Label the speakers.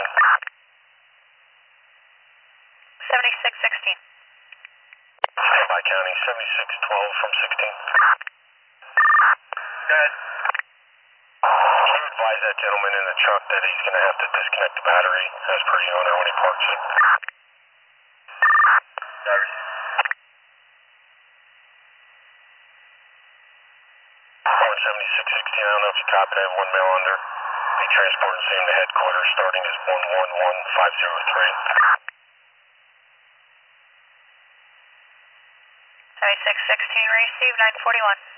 Speaker 1: 7616.
Speaker 2: Standby counting 7612 from 16. Good. Can you advise that gentleman in the truck that he's going to have to disconnect the battery as per the owner when he parks it? 7616, I don't know if you copy that, one male under. Be transporting same to headquarters starting as 111503.
Speaker 1: 7616, receive 941.